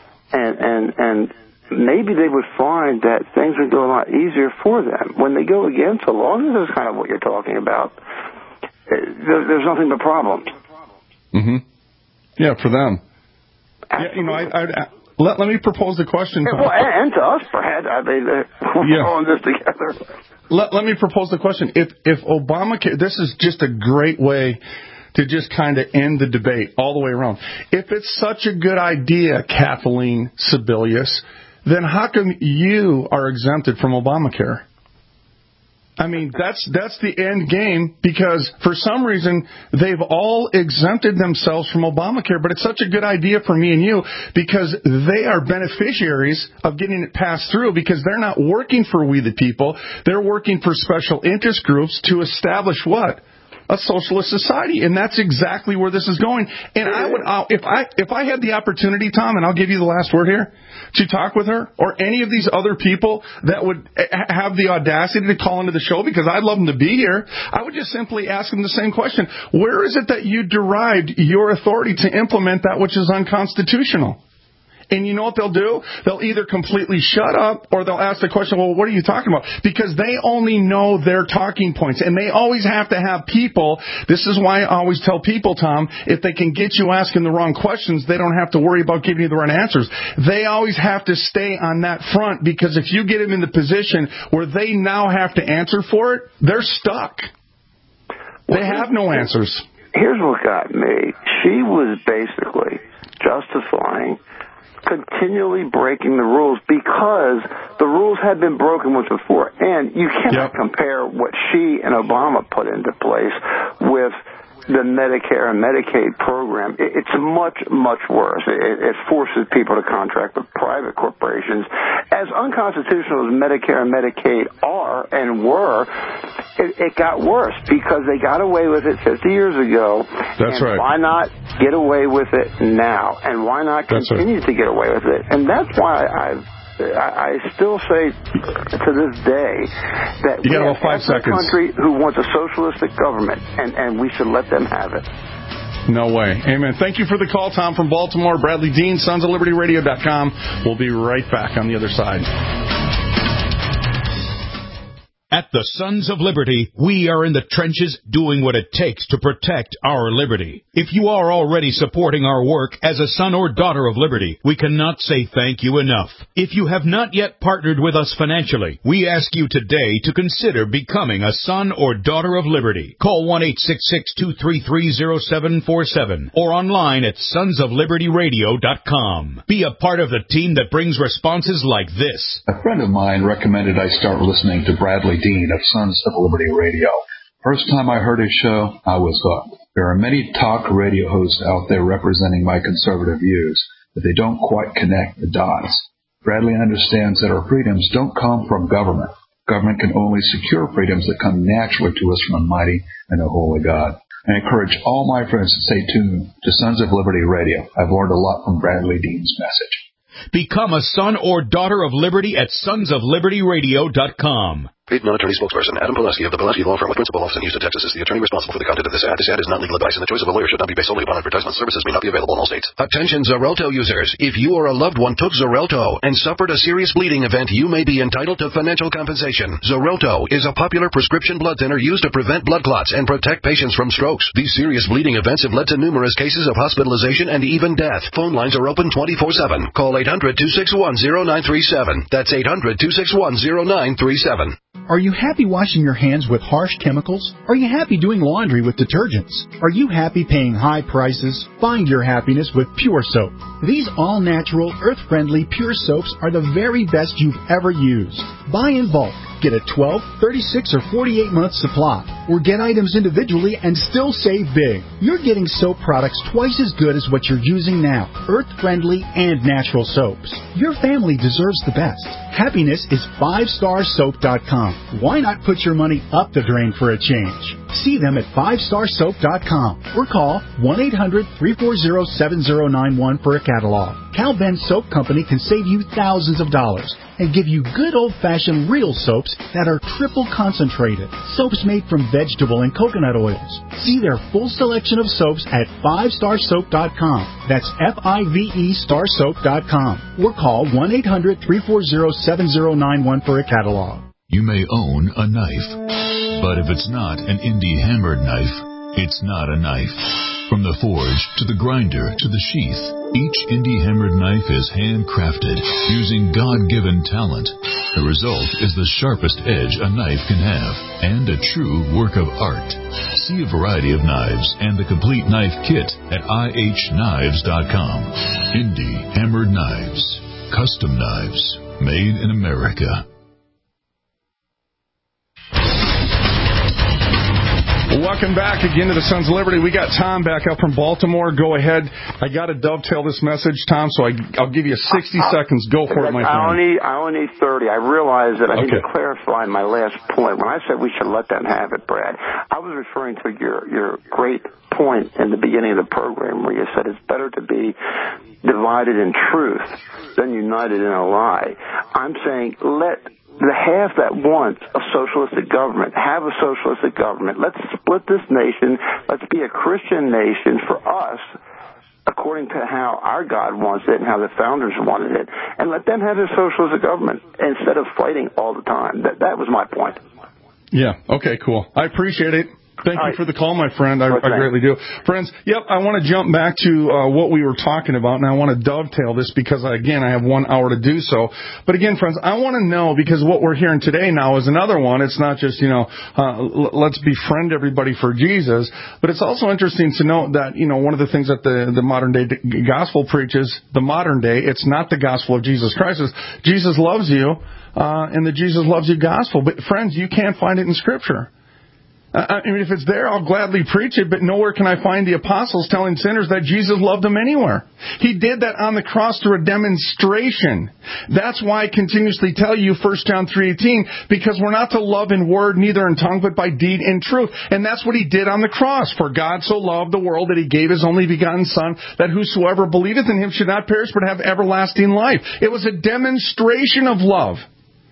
and maybe they would find that things would go a lot easier for them. When they go against the law, this is kind of what you're talking about, there's nothing but problems. Mm-hmm. Yeah, for them. Absolutely. Let me propose a question. Well, and to us, Brad. We're all in this together. Let me propose the question. If Obamacare, this is just a great way to just kind of end the debate all the way around. If it's such a good idea, Kathleen Sebelius, then how come you are exempted from Obamacare? I mean, that's the end game, because for some reason they've all exempted themselves from Obamacare, but it's such a good idea for me and you because they are beneficiaries of getting it passed through, because they're not working for we the people. They're working for special interest groups to establish what? A socialist society, and that's exactly where this is going. And I would, if I had the opportunity, Tom, and I'll give you the last word here, to talk with her or any of these other people that would have the audacity to call into the show, because I'd love them to be here, I would just simply ask them the same question: where is it that you derived your authority to implement that which is unconstitutional? And you know what they'll do? They'll either completely shut up or they'll ask the question, well, what are you talking about? Because they only know their talking points. And they always have to have people. This is why I always tell people, Tom, if they can get you asking the wrong questions, they don't have to worry about giving you the right answers. They always have to stay on that front, because if you get them in the position where they now have to answer for it, they're stuck. They have no answers. Here's what got me. She was basically justifying continually breaking the rules because the rules had been broken once before. And you cannot compare what she and Obama put into place with the Medicare and Medicaid program. It's much, much worse. It forces people to contract with private corporations. As unconstitutional as Medicare and Medicaid are and were, it got worse because they got away with it 50 years ago. That's right. Why not get away with it now? And why not continue to get away with it? And that's why I still say to this day that we have a country who wants a socialistic government, and we should let them have it. No way. Amen. Thank you for the call, Tom from Baltimore. Bradley Dean, sonsoflibertyradio.com. We'll be right back on the other side. At the Sons of Liberty, we are in the trenches doing what it takes to protect our liberty. If you are already supporting our work as a son or daughter of liberty, we cannot say thank you enough. If you have not yet partnered with us financially, we ask you today to consider becoming a son or daughter of liberty. Call 1-866-233-0747 or online at sonsoflibertyradio.com. Be a part of the team that brings responses like this. A friend of mine recommended I start listening to Bradley Dean of Sons of Liberty Radio. First time I heard his show, I was hooked. There are many talk radio hosts out there representing my conservative views, but they don't quite connect the dots. Bradley understands that our freedoms don't come from government. Government can only secure freedoms that come naturally to us from a mighty and a holy God. I encourage all my friends to stay tuned to Sons of Liberty Radio. I've learned a lot from Bradley Dean's message. Become a son or daughter of liberty at sonsoflibertyradio.com. Paid non-attorney spokesperson Adam Pileski of the Pileski Law Firm with principal office in Houston, Texas is the attorney responsible for the content of this ad. This ad is not legal advice, and the choice of a lawyer should not be based solely upon advertisement. Services may not be available in all states. Attention Xarelto users. If you or a loved one took Xarelto and suffered a serious bleeding event, you may be entitled to financial compensation. Xarelto is a popular prescription blood thinner used to prevent blood clots and protect patients from strokes. These serious bleeding events have led to numerous cases of hospitalization and even death. Phone lines are open 24/7. Call 800-261-0937. That's 800-261-0937. Are you happy washing your hands with harsh chemicals? Are you happy doing laundry with detergents? Are you happy paying high prices? Find your happiness with Pure Soap. These all-natural, earth-friendly Pure Soaps are the very best you've ever used. Buy in bulk. Get a 12, 36, or 48-month supply. Or get items individually and still save big. You're getting soap products twice as good as what you're using now. Earth-friendly and natural soaps. Your family deserves the best. Happiness is 5starsoap.com. Why not put your money up the drain for a change? See them at 5starsoap.com or call 1-800-340-7091 for a catalog. Cal Ben Soap Company can save you thousands of dollars and give you good old-fashioned real soaps that are triple concentrated. Soaps made from vegetable and coconut oils. See their full selection of soaps at 5starsoap.com. That's F-I-V-E starsoap.com. Or call 1-800-340-7091 for a catalog. You may own a knife, but if it's not an indie hammered knife, it's not a knife. From the forge to the grinder to the sheath, each indie hammered knife is handcrafted using God-given talent. The result is the sharpest edge a knife can have and a true work of art. See a variety of knives and the complete knife kit at ihknives.com. Indie hammered knives, custom knives, made in America. Welcome back again to the Sons of Liberty. We got Tom back up from Baltimore. Go ahead. I got to dovetail this message, Tom, so I'll give you 60 seconds. Go for it, my friend. I only need 30. I realize that I need to clarify my last point. When I said we should let them have it, Brad, I was referring to your great point in the beginning of the program where you said it's better to be divided in truth than united in a lie. I'm saying let the half that wants a socialistic government have a socialistic government. Let's split this nation. Let's be a Christian nation for us, according to how our God wants it and how the founders wanted it, and let them have a socialist government instead of fighting all the time. That was my point. Yeah, okay, cool. I appreciate it. Thank you for the call, my friend. I greatly do. Friends, I want to jump back to what we were talking about, and I want to dovetail this because, again, I have 1 hour to do so. But, again, friends, I want to know, because what we're hearing today now is another one. It's not just, let's befriend everybody for Jesus, but it's also interesting to note that, one of the things that the modern-day gospel preaches, the modern day, it's not the gospel of Jesus Christ. It's Jesus loves you, and the Jesus loves you gospel. But, friends, you can't find it in Scripture. I mean, if it's there, I'll gladly preach it, but nowhere can I find the apostles telling sinners that Jesus loved them anywhere. He did that on the cross through a demonstration. That's why I continuously tell you 1 John 3:18, because we're not to love in word, neither in tongue, but by deed in truth. And that's what He did on the cross. For God so loved the world that He gave His only begotten Son, that whosoever believeth in Him should not perish, but have everlasting life. It was a demonstration of love.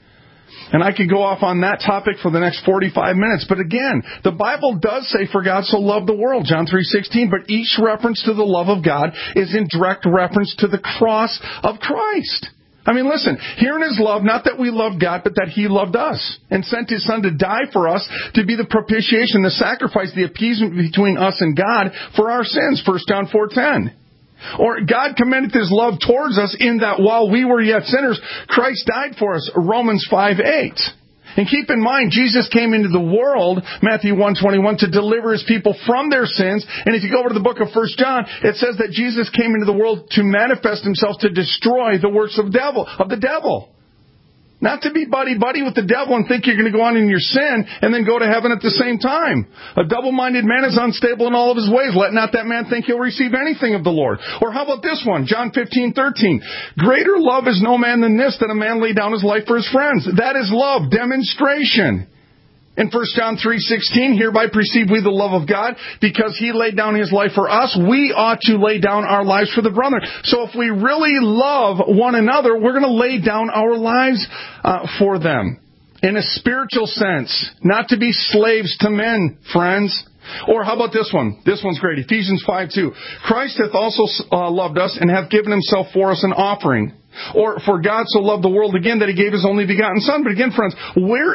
And I could go off on that topic for the next 45 minutes. But again, the Bible does say, for God so loved the world, John 3:16. But each reference to the love of God is in direct reference to the cross of Christ. I mean, listen, herein is love, not that we loved God, but that He loved us and sent His Son to die for us, to be the propitiation, the sacrifice, the appeasement between us and God for our sins, 1 John 4:10. Or God commended His love towards us in that while we were yet sinners, Christ died for us, Romans 5:8. And keep in mind, Jesus came into the world, Matthew 1:21, to deliver His people from their sins. And if you go over to the book of 1 John, it says that Jesus came into the world to manifest Himself to destroy the works of the devil. Not to be buddy-buddy with the devil and think you're going to go on in your sin and then go to heaven at the same time. A double-minded man is unstable in all of his ways. Let not that man think he'll receive anything of the Lord. Or how about this one? John 15:13. Greater love is no man than this, that a man lay down his life for his friends. That is love, demonstration. In 1 John 3:16, hereby perceive we the love of God, because He laid down His life for us. We ought to lay down our lives for the brother. So if we really love one another, we're going to lay down our lives for them. In a spiritual sense, not to be slaves to men, friends. Or how about this one? This one's great. Ephesians 5:2. Christ hath also loved us and hath given Himself for us an offering. Or for God so loved the world again that He gave His only begotten Son. But again, friends, where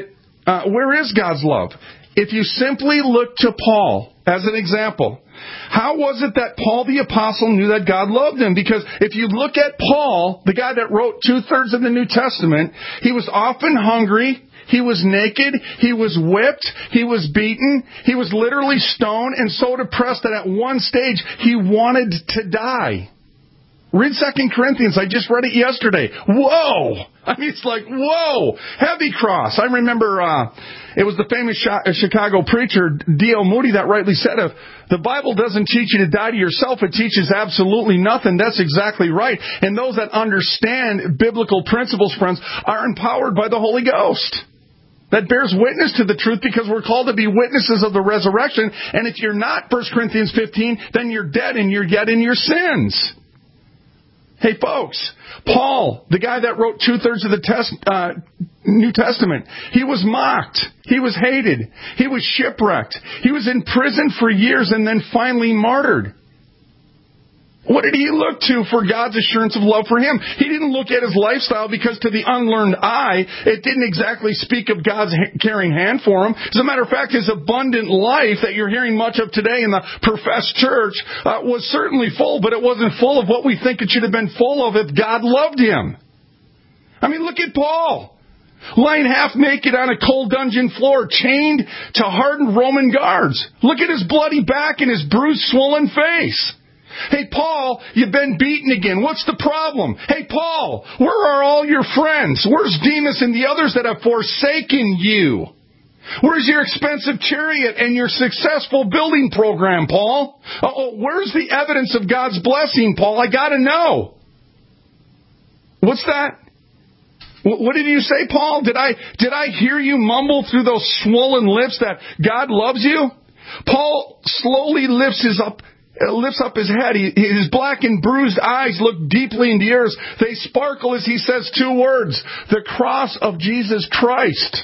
is God's love? If you simply look to Paul as an example, how was it that Paul the Apostle knew that God loved him? Because if you look at Paul, the guy that wrote 2/3 of the New Testament, he was often hungry, he was naked, he was whipped, he was beaten, he was literally stoned, and so depressed that at one stage he wanted to die. Read 2 Corinthians. I just read it yesterday. Whoa! I mean, it's like, whoa! Heavy cross. I remember it was the famous Chicago preacher, D.L. Moody, that rightly said, if the Bible doesn't teach you to die to yourself, it teaches absolutely nothing. That's exactly right. And those that understand biblical principles, friends, are empowered by the Holy Ghost. That bears witness to the truth, because we're called to be witnesses of the resurrection. And if you're not, 1 Corinthians 15, then you're dead and you're yet in your sins. Hey, folks, Paul, the guy that wrote 2/3 of the New Testament, he was mocked. He was hated. He was shipwrecked. He was in prison for years and then finally martyred. What did he look to for God's assurance of love for him? He didn't look at his lifestyle, because to the unlearned eye, it didn't exactly speak of God's caring hand for him. As a matter of fact, his abundant life that you're hearing much of today in the professed church was certainly full, but it wasn't full of what we think it should have been full of if God loved him. I mean, look at Paul. Lying half naked on a cold dungeon floor, chained to hardened Roman guards. Look at his bloody back and his bruised, swollen face. Hey, Paul, you've been beaten again. What's the problem? Hey, Paul, where are all your friends? Where's Demas and the others that have forsaken you? Where's your expensive chariot and your successful building program, Paul? Where's the evidence of God's blessing, Paul? I got to know. What's that? What did you say, Paul? Did I hear you mumble through those swollen lips that God loves you? Paul slowly lifts up his head. His black and bruised eyes look deeply into yours. They sparkle as he says 2 words: the cross of Jesus Christ.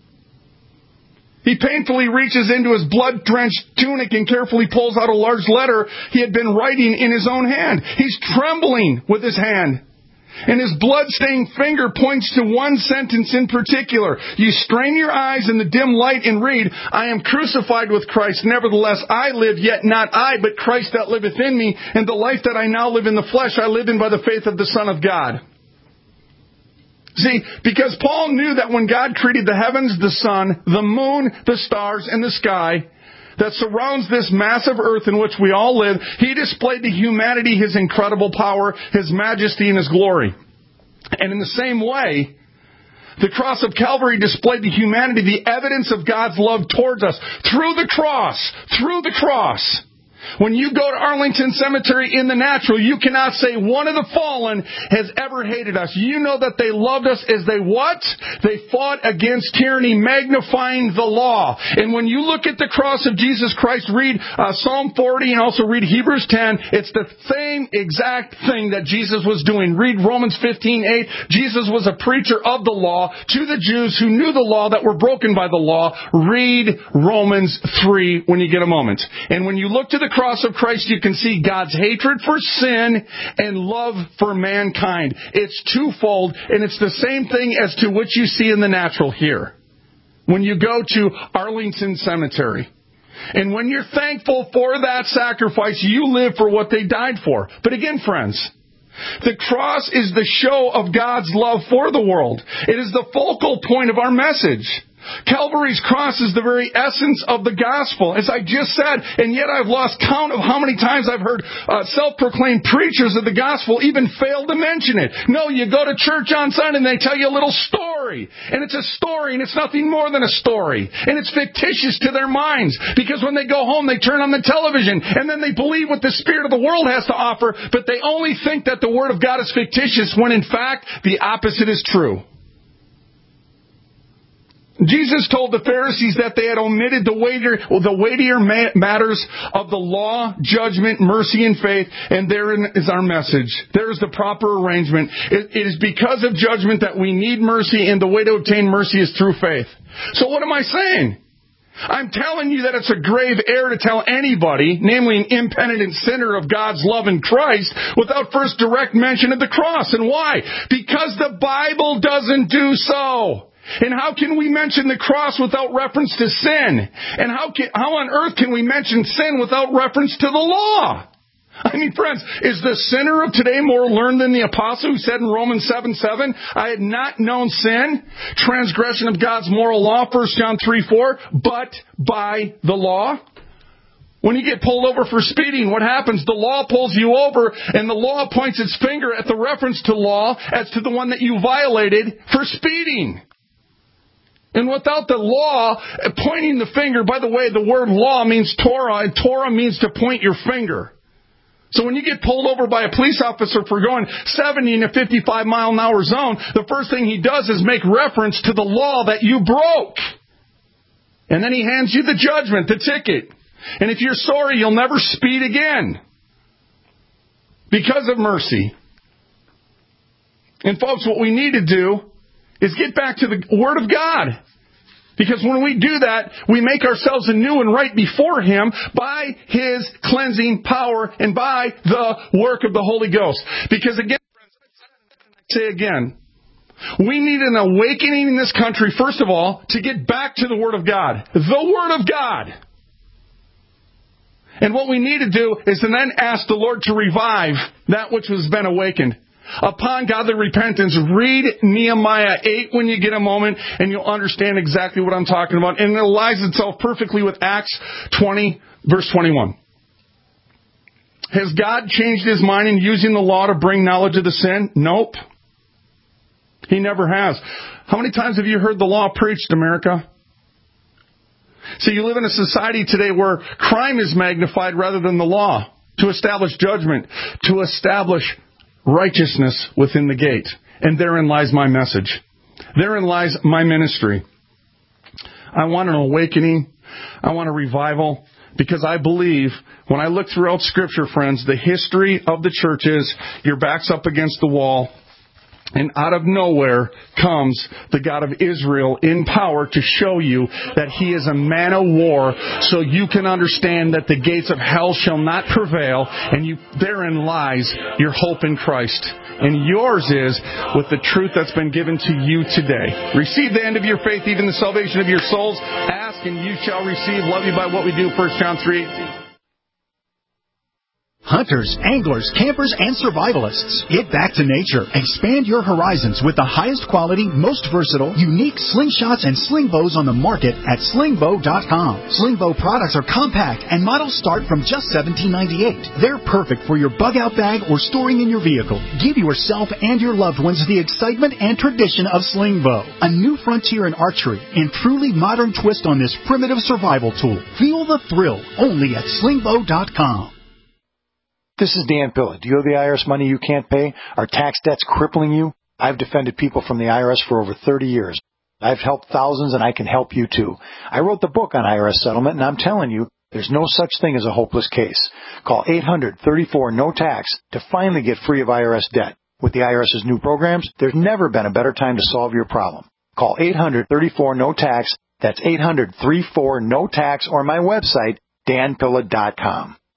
He painfully reaches into his blood-drenched tunic and carefully pulls out a large letter he had been writing in his own hand. He's trembling with his hand, and his blood-stained finger points to one sentence in particular. You strain your eyes in the dim light and read, I am crucified with Christ. Nevertheless, I live, yet not I, but Christ that liveth in me. And the life that I now live in the flesh, I live in by the faith of the Son of God. See, because Paul knew that when God created the heavens, the sun, the moon, the stars, and the sky that surrounds this massive earth in which we all live, He displayed to humanity His incredible power, His majesty, and His glory. And in the same way, the cross of Calvary displayed to humanity the evidence of God's love towards us through the cross. Through the cross. When you go to Arlington Cemetery in the natural, you cannot say one of the fallen has ever hated us. You know that they loved us as they what? They fought against tyranny, magnifying the law. And when you look at the cross of Jesus Christ, read Psalm 40 and also read Hebrews 10, it's the same exact thing that Jesus was doing. Read Romans 15:8. Jesus was a preacher of the law to the Jews who knew the law that were broken by the law. Read Romans 3 when you get a moment. And when you look to the cross of Christ, you can see God's hatred for sin and love for mankind. It's twofold, and it's the same thing as to what you see in the natural here. When you go to Arlington Cemetery, and when you're thankful for that sacrifice, you live for what they died for. But again, friends, the cross is the show of God's love for the world. It is the focal point of our message. Calvary's cross is the very essence of the gospel, as I just said, and yet I've lost count of how many times I've heard self-proclaimed preachers of the gospel even fail to mention it. No, you go to church on Sunday and they tell you a little story, and it's a story, and it's nothing more than a story, and it's fictitious to their minds, because when they go home they turn on the television, and then they believe what the spirit of the world has to offer, but they only think that the Word of God is fictitious, when in fact the opposite is true. Jesus told the Pharisees that they had omitted the weightier matters of the law, judgment, mercy, and faith, and therein is our message. There is the proper arrangement. It is because of judgment that we need mercy, and the way to obtain mercy is through faith. So what am I saying? I'm telling you that it's a grave error to tell anybody, namely an impenitent sinner of God's love in Christ, without first direct mention of the cross. And why? Because the Bible doesn't do so. And how can we mention the cross without reference to sin? And how on earth can we mention sin without reference to the law? I mean, friends, is the sinner of today more learned than the apostle who said in Romans 7:7, I had not known sin, transgression of God's moral law, 1 John 3:4, but by the law? When you get pulled over for speeding, what happens? The law pulls you over, and the law points its finger at the reference to law as to the one that you violated for speeding. And without the law pointing the finger, by the way, the word law means Torah, and Torah means to point your finger. So when you get pulled over by a police officer for going 70 in a 55-mile-an-hour zone, the first thing he does is make reference to the law that you broke. And then he hands you the judgment, the ticket. And if you're sorry, you'll never speed again. Because of mercy. And folks, what we need to do is get back to the Word of God. Because when we do that, we make ourselves anew and right before Him by His cleansing power and by the work of the Holy Ghost. Because again, friends, I say again, we need an awakening in this country, first of all, to get back to the Word of God. The Word of God. And what we need to do is to then ask the Lord to revive that which has been awakened. Upon godly repentance, read Nehemiah 8 when you get a moment, and you'll understand exactly what I'm talking about. And it aligns itself perfectly with Acts 20, verse 21. Has God changed His mind in using the law to bring knowledge of the sin? Nope. He never has. How many times have you heard the law preached, America? See, you live in a society today where crime is magnified rather than the law to establish judgment, to establish righteousness within the gate. And therein lies my message. Therein lies my ministry. I want an awakening. I want a revival. Because I believe, when I look throughout Scripture, friends, the history of the church is your back's up against the wall. And out of nowhere comes the God of Israel in power to show you that He is a man of war, so you can understand that the gates of hell shall not prevail, and therein lies your hope in Christ. And yours is with the truth that's been given to you today. Receive the end of your faith, even the salvation of your souls. Ask and you shall receive. Love you by what we do, 1 John 3:18. Hunters, anglers, campers, and survivalists. Get back to nature. Expand your horizons with the highest quality, most versatile, unique slingshots and sling bows on the market at slingbow.com. Slingbow products are compact and models start from just $17.98. They're perfect for your bug out bag or storing in your vehicle. Give yourself and your loved ones the excitement and tradition of Slingbow, a new frontier in archery and truly modern twist on this primitive survival tool. Feel the thrill only at slingbow.com. This is Dan Pilla. Do you owe the IRS money you can't pay? Are tax debts crippling you? I've defended people from the IRS for over 30 years. I've helped thousands, and I can help you too. I wrote the book on IRS settlement, and I'm telling you, there's no such thing as a hopeless case. Call 800-34-NO-TAX to finally get free of IRS debt. With the IRS's new programs, there's never been a better time to solve your problem. Call 800-34-NO-TAX. That's 800-34-NO-TAX, or my website, danpilla.com.